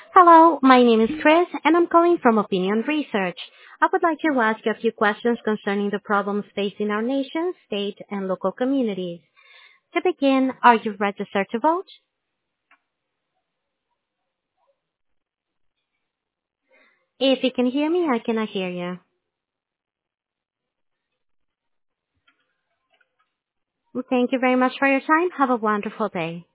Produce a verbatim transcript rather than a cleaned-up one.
Hello, my name is Chris, and I'm calling from Opinion Research. I would like to ask you a few questions concerning the problems facing our nation, state, and local communities. To begin, are you registered to vote? If you can hear me, I cannot hear you. Well, thank you very much for your time. Have a wonderful day.